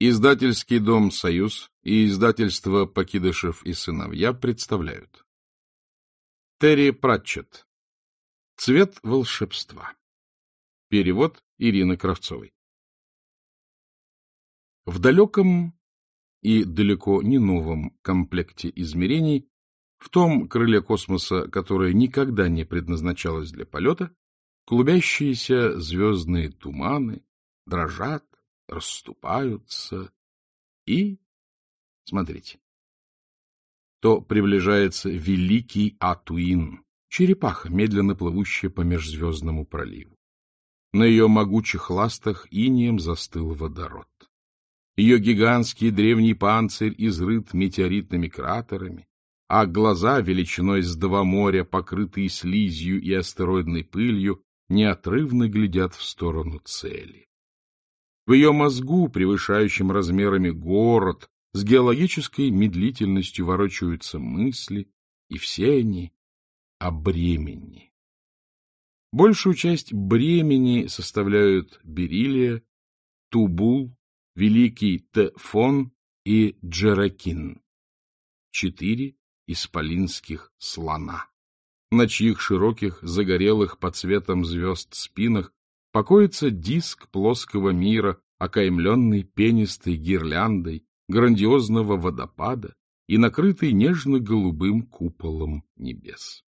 Издательский дом «Союз» и издательство «Покидышев и сыновья» представляют. Терри Пратчетт. Цвет волшебства. Перевод Ирины Кравцовой. В далеком и далеко не новом комплекте измерений, в том крыле космоса, которое никогда не предназначалось для полета, клубящиеся звездные туманы дрожат, расступаются и... Смотрите. То приближается великий Атуин, черепаха, медленно плывущая по межзвездному проливу. На ее могучих ластах инеем застыл водород. Ее гигантский древний панцирь изрыт метеоритными кратерами, а глаза величиной с 2 моря, покрытые слизью и астероидной пылью, неотрывно глядят в сторону цели. В ее мозгу, превышающем размерами город, с геологической медлительностью ворочаются мысли, и все они о бремени. Большую часть бремени составляют бериллия, Тубул, Великий Тефон и Джеракин. 4 исполинских слона, на чьих широких, загорелых под цветом звезд спинах покоится диск плоского мира, окаймленный пенистой гирляндой грандиозного водопада и накрытый нежно-голубым куполом небес.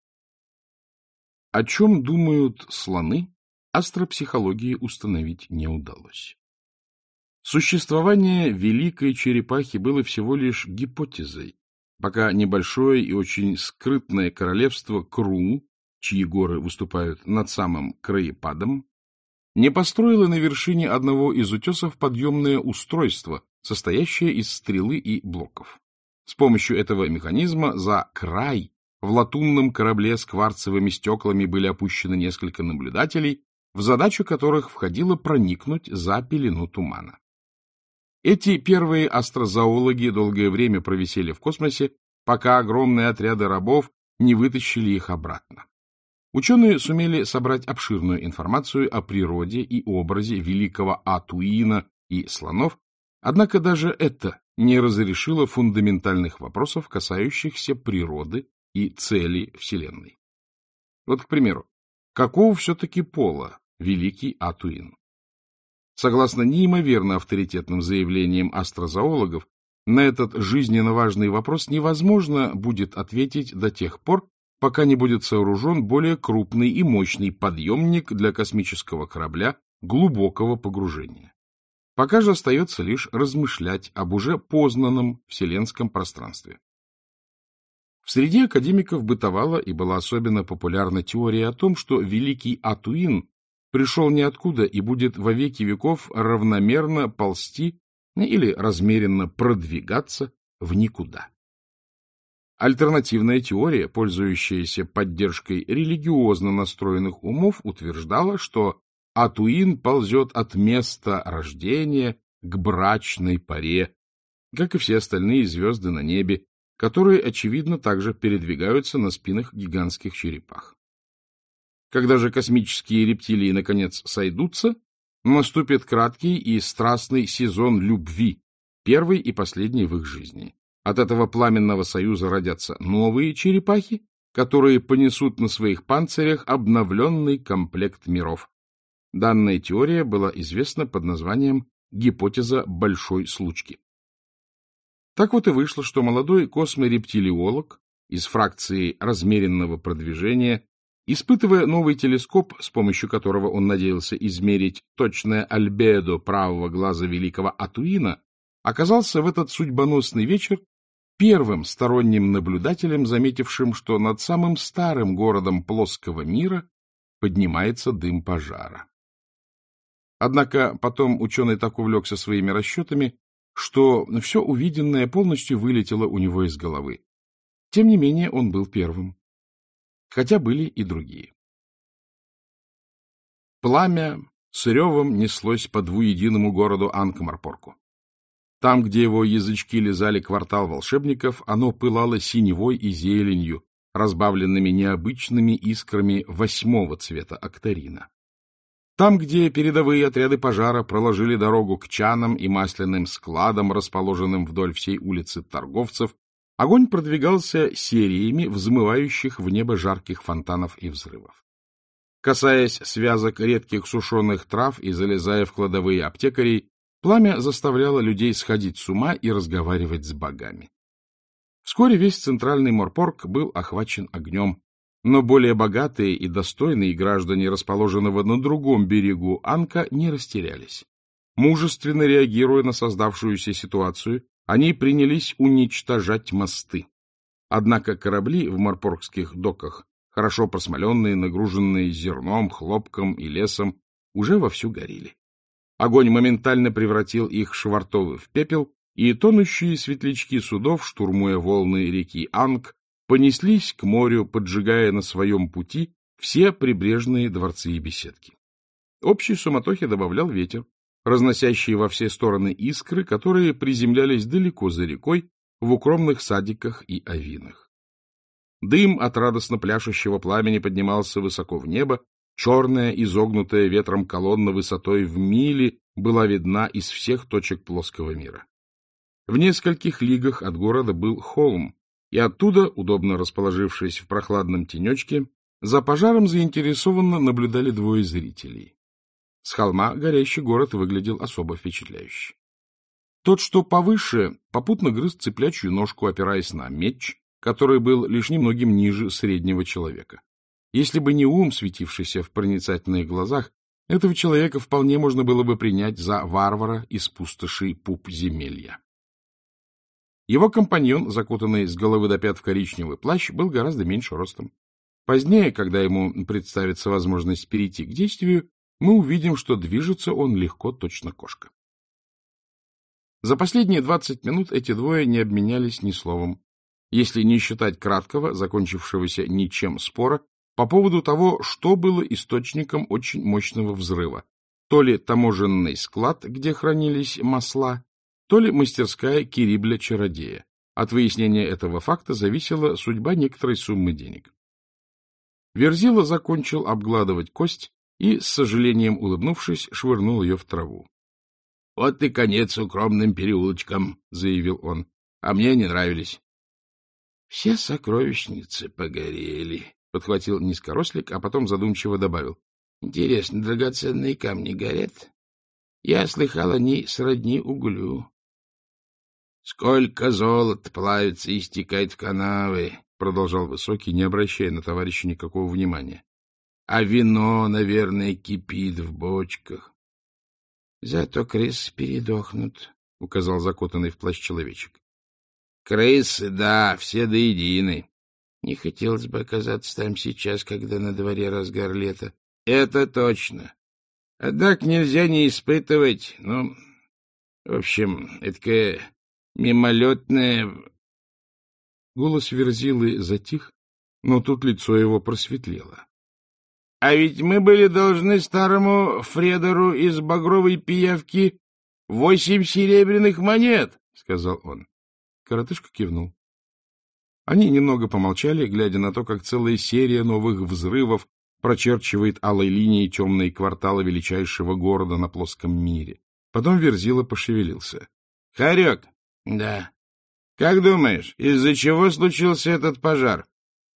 О чем думают слоны, астропсихологии установить не удалось. Существование великой черепахи было всего лишь гипотезой, пока небольшое и очень скрытное королевство Кру, чьи горы выступают над самым краепадом, не построило на вершине одного из утесов подъемное устройство, состоящее из стрелы и блоков. С помощью этого механизма за край в латунном корабле с кварцевыми стеклами были опущены несколько наблюдателей, в задачу которых входило проникнуть за пелену тумана. Эти первые астрозоологи долгое время провисели в космосе, пока огромные отряды рабов не вытащили их обратно. Ученые сумели собрать обширную информацию о природе и образе великого Атуина и слонов, однако даже это не разрешило фундаментальных вопросов, касающихся природы и цели Вселенной. Вот, к примеру, какого все-таки пола великий Атуин? Согласно неимоверно авторитетным заявлениям астрозоологов, на этот жизненно важный вопрос невозможно будет ответить до тех пор, пока не будет сооружен более крупный и мощный подъемник для космического корабля глубокого погружения. Пока же остается лишь размышлять об уже познанном вселенском пространстве. В среде академиков бытовала и была особенно популярна теория о том, что великий Атуин пришел ниоткуда и будет во веки веков равномерно ползти или размеренно продвигаться в никуда. Альтернативная теория, пользующаяся поддержкой религиозно настроенных умов, утверждала, что Атуин ползет от места рождения к брачной паре, как и все остальные звезды на небе, которые, очевидно, также передвигаются на спинах гигантских черепах. Когда же космические рептилии наконец сойдутся, наступит краткий и страстный сезон любви, первый и последний в их жизни. От этого пламенного союза родятся новые черепахи, которые понесут на своих панцирях обновленный комплект миров. Данная теория была известна под названием «гипотеза большой случки». Так вот и вышло, что молодой косморептилиолог из фракции размеренного продвижения, испытывая новый телескоп, с помощью которого он надеялся измерить точное альбедо правого глаза великого Атуина, оказался в этот судьбоносный вечер первым сторонним наблюдателем, заметившим, что над самым старым городом плоского мира поднимается дым пожара. Однако потом ученый так увлекся своими расчетами, что все увиденное полностью вылетело у него из головы. Тем не менее, он был первым. Хотя были и другие. Пламя с ревом неслось по двуединому городу Анкмарпорку. Там, где его язычки лизали квартал волшебников, оно пылало синевой и зеленью, разбавленными необычными искрами 8-го цвета октарина. Там, где передовые отряды пожара проложили дорогу к чанам и масляным складам, расположенным вдоль всей улицы торговцев, огонь продвигался сериями взмывающих в небо жарких фонтанов и взрывов. Касаясь связок редких сушеных трав и залезая в кладовые аптекарей, пламя заставляло людей сходить с ума и разговаривать с богами. Вскоре весь центральный Морпорг был охвачен огнем, но более богатые и достойные граждане, расположенного на другом берегу Анка, не растерялись. Мужественно реагируя на создавшуюся ситуацию, они принялись уничтожать мосты. Однако корабли в морпоргских доках, хорошо просмоленные, нагруженные зерном, хлопком и лесом, уже вовсю горели. Огонь моментально превратил их швартовы в пепел, и тонущие светлячки судов, штурмуя волны реки Анг, понеслись к морю, поджигая на своем пути все прибрежные дворцы и беседки. Общей суматохе добавлял ветер, разносящий во все стороны искры, которые приземлялись далеко за рекой, в укромных садиках и авинах. Дым от радостно пляшущего пламени поднимался высоко в небо, черная, изогнутая ветром колонна высотой в мили была видна из всех точек плоского мира. В нескольких лигах от города был холм, и оттуда, удобно расположившись в прохладном тенечке, за пожаром заинтересованно наблюдали двое зрителей. С холма горящий город выглядел особо впечатляюще. Тот, что повыше, попутно грыз цыплячью ножку, опираясь на меч, который был лишь немногим ниже среднего человека. Если бы не ум, светившийся в проницательных глазах, этого человека вполне можно было бы принять за варвара из пустоши Пуп-земелья. Его компаньон, закутанный с головы до пят в коричневый плащ, был гораздо меньше ростом. Позднее, когда ему представится возможность перейти к действию, мы увидим, что движется он легко, точно кошка. За последние 20 минут эти двое не обменялись ни словом, если не считать краткого, закончившегося ничем спора, по поводу того, что было источником очень мощного взрыва, то ли таможенный склад, где хранились масла, то ли мастерская Кирибля-чародея. От выяснения этого факта зависела судьба некоторой суммы денег. Верзила закончил обгладывать кость и, с сожалением улыбнувшись, швырнул ее в траву. — Вот и конец укромным переулочкам, — заявил он, — а мне не нравились. — Все сокровищницы погорели, — подхватил низкорослик, а потом задумчиво добавил. — Интересно, драгоценные камни горят? Я слыхал, они сродни углю. — Сколько золота плавится и стекает в канавы, — продолжал Высокий, не обращая на товарища никакого внимания. — А вино, наверное, кипит в бочках. — Зато крысы передохнут, — указал закутанный в плащ человечек. — Крысы, да, все до единой. Не хотелось бы оказаться там сейчас, когда на дворе разгар лета. — Это точно. Однако нельзя не испытывать, ну, в общем, эдакое мимолетное... Голос Верзилы затих, но тут лицо его просветлело. — А ведь мы были должны старому Фредеру из багровой пиявки 8 серебряных монет, — сказал он. Коротышка кивнул. Они немного помолчали, глядя на то, как целая серия новых взрывов прочерчивает алой линией темные кварталы величайшего города на плоском мире. Потом Верзила пошевелился. — Хорек! — Да. — Как думаешь, из-за чего случился этот пожар?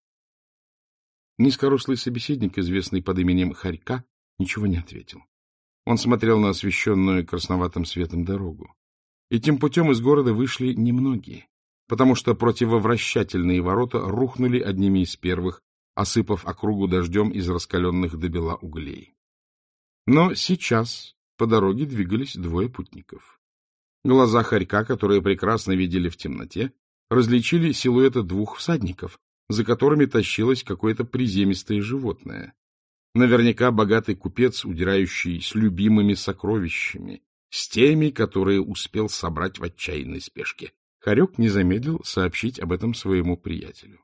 Низкорослый собеседник, известный под именем Хорька, ничего не ответил. Он смотрел на освещенную красноватым светом дорогу. Этим путем из города вышли немногие, потому что противовращательные ворота рухнули одними из первых, осыпав округу дождем из раскаленных до бела углей. Но сейчас по дороге двигались двое путников. Глаза Хорька, которые прекрасно видели в темноте, различили силуэты двух всадников, за которыми тащилось какое-то приземистое животное. Наверняка богатый купец, удирающий с любимыми сокровищами, с теми, которые успел собрать в отчаянной спешке. Хорек не замедлил сообщить об этом своему приятелю.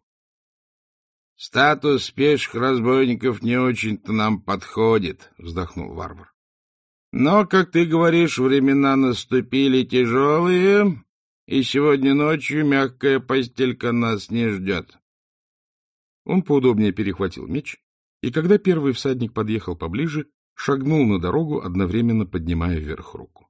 — Статус пеших разбойников не очень-то нам подходит, — вздохнул варвар. — Но, как ты говоришь, времена наступили тяжелые, и сегодня ночью мягкая постелька нас не ждет. Он поудобнее перехватил меч, и когда первый всадник подъехал поближе, шагнул на дорогу, одновременно поднимая вверх руку.